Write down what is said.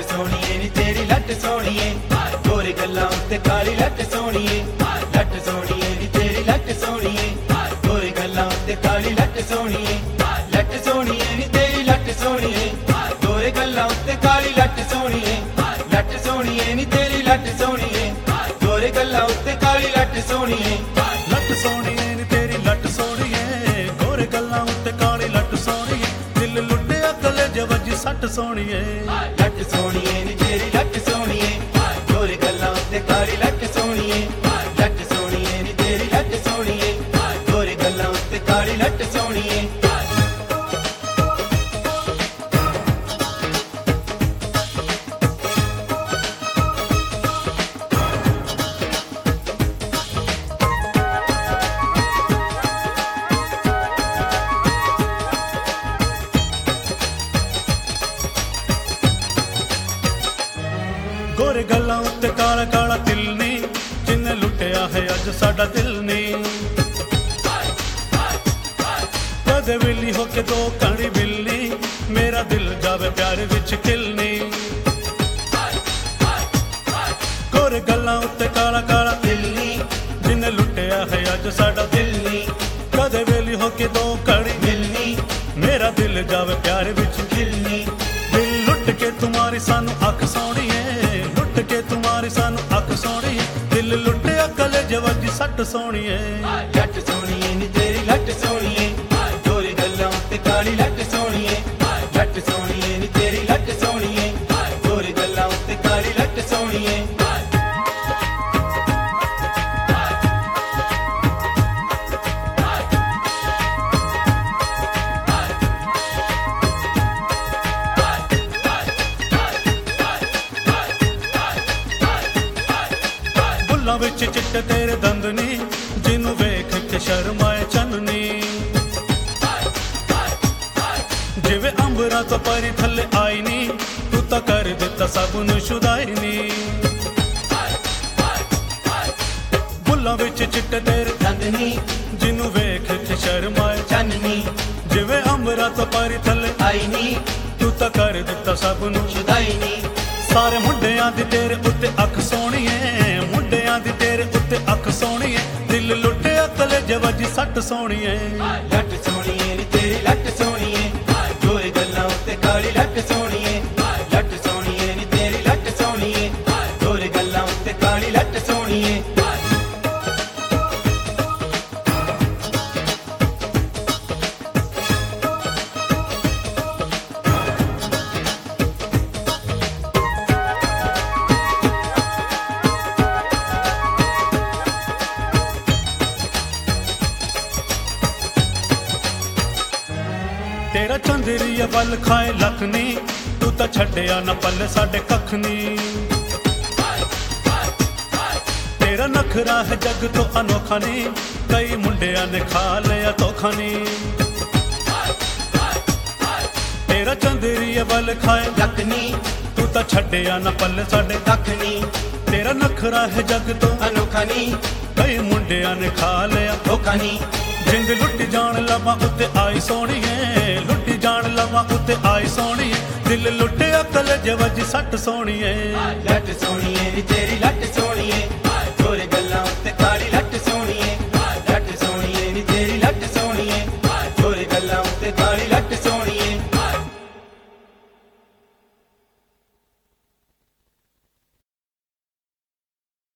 सोहणीए नी तेरी लट सोहणीए गोरे गल्लां उत्ते काली लट सोहणीए लट सोहणीए नी तेरी लट सोहणीए गोरे गल्लां उत्ते काली लट सोहणीए लट सोहणीए नी तेरी लट सोहणीए गोरे गल्लां उत्ते काली लट सोहणीए लट सोहणीए नी तेरी लट सोहणीए गोरे गल्लां उत्ते काली लट सोहणीए लट सोहणीए नी तेरी लट सोहणीए गोरे गल्लां उत्ते काली लट सोहणीए दिल लुटिया कलेजे वजी सट सोहणीए लट सोहणीए नी तेरी लट सोहणीए गोरे गल्लां उत्ते काली लट सोहणीए लट सोहणीए नी तेरी लट सोहणीए गोरे गल्लां उत्ते काली लट सोहणीए गोरे गल्लां उत्ते काला काला दिल नी जिन्ने लुटिया है अज साडा दिल नी कदे विली होके दो कणी बिलनी मेरा दिल जावे प्यार विच खिलनी गोरे गल्लां उत्ते काला काला दिल नी जिन्ने लुटिया है अज साडा दिल नी कदे विली होके दो कणी मिलनी मेरा दिल जावे प्यार विच खिलनी दिल लुट के तुम्हारी सानू अख सोहणीए लुट के तुम्हारी सानू अख सोहणीए दिल लुटिया कलेजे वजी सट सोहणीए लट सोहणीए नी तेरी लट सोहणीए गोरे गल्लां उत्ते काली लट सोहणीए लट सोहणीए नी तेरी लट सोहणीए गोरे गल्लां उत्ते काली लट सोहणीए बुल्लां विच चिट्टे तेरे दंद नी जिन्नू वेख के शर्माए चन्ननी जिवे अंबरां तो परी थल्ले आई नी तू तां कर दित्ता सब नूं शुदाई नी बुल्लां विच चिट्टे तेरे चंदनी जिन्नू वेख के शर्माए चन्ननी जिवे अंबरां तो परी थल्ले आई नी तू तां कर दित्ता सब नूं शुदाई नी सारे मुंडियां दी तेरे उत्ते अख सोहणीए मुंडियां दी तेरे उत्ते अख सोहणीए दिल लुटिया कलेजे वजी सट सोहणीए लट सोहणीए नी तेरी लट सोहणीए गोरे गल्लां उत्ते काली लट सोहणीए लट सोहणीए नी तेरी लट सोहणीए गोरे गल्लां उत्ते काली लट सोहणीए तेरा चंदरिया वल खाए लख नी तू तां छड्डिया ना पल्ले साडे कख नी तेरा नखरा है जग तो अनोखा नी कई मुंडिया ने खा लिया धोखा नी तेरा चंदरिया वल खाए लख नी तू तां छड्डिया ना पल्ले साडे कख नी तेरा नखरा है जग तो अनोखा नी कई मुंडिया ने खा लिया धोखा नी जिंद लुटी जान लवा उत्ते आई सोहणीए लुटी जान लवा उत्ते आई सोहणीए दिल लुटिया कलेजे वजी सट सोहणीए लट सोहणीए नी तेरी लट सोहणीए गोरे गल्लां उत्ते काली लट सोहणीए लट सोहणीए नी तेरी लट सोहणीए गोरे गल्लां उत्ते काली